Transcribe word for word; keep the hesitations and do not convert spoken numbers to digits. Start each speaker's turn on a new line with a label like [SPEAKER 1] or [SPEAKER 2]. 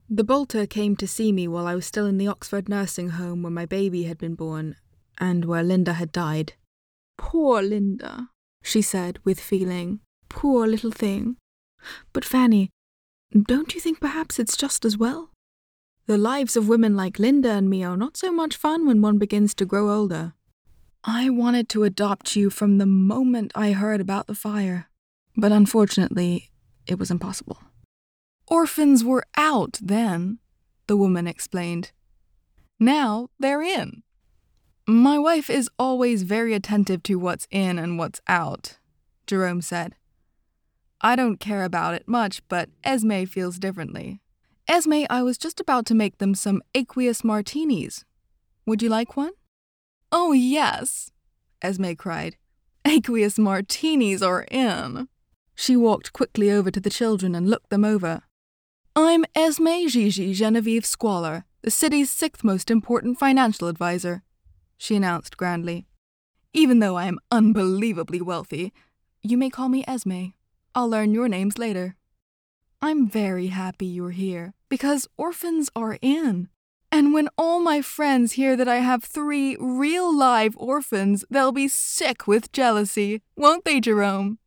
[SPEAKER 1] The bolter came to see me while I was still in the Oxford nursing home where my baby had been born, and where Linda had died. "Poor Linda," she said with feeling. "Poor little thing. But Fanny, don't you think perhaps it's just as well? The lives of women like Linda and me are not so much fun when one begins to grow older. I wanted to adopt you from the moment I heard about the fire, but unfortunately, it was impossible." "Orphans were out then," the woman explained. "Now they're in. My wife is always very attentive to what's in and what's out," Jerome said. "I don't care about it much, but Esme feels differently. Esme, I was just about to make them some aqueous martinis. Would you like one?" "Oh, yes," Esme cried. "Aqueous martinis are in." She walked quickly over to the children and looked them over. "I'm Esme Gigi Genevieve Squalor, the city's sixth most important financial advisor," she announced grandly. "Even though I am unbelievably wealthy, you may call me Esme. I'll learn your names later. I'm very happy you're here, because orphans are in. And when all my friends hear that I have three real live orphans, they'll be sick with jealousy, won't they, Jerome?"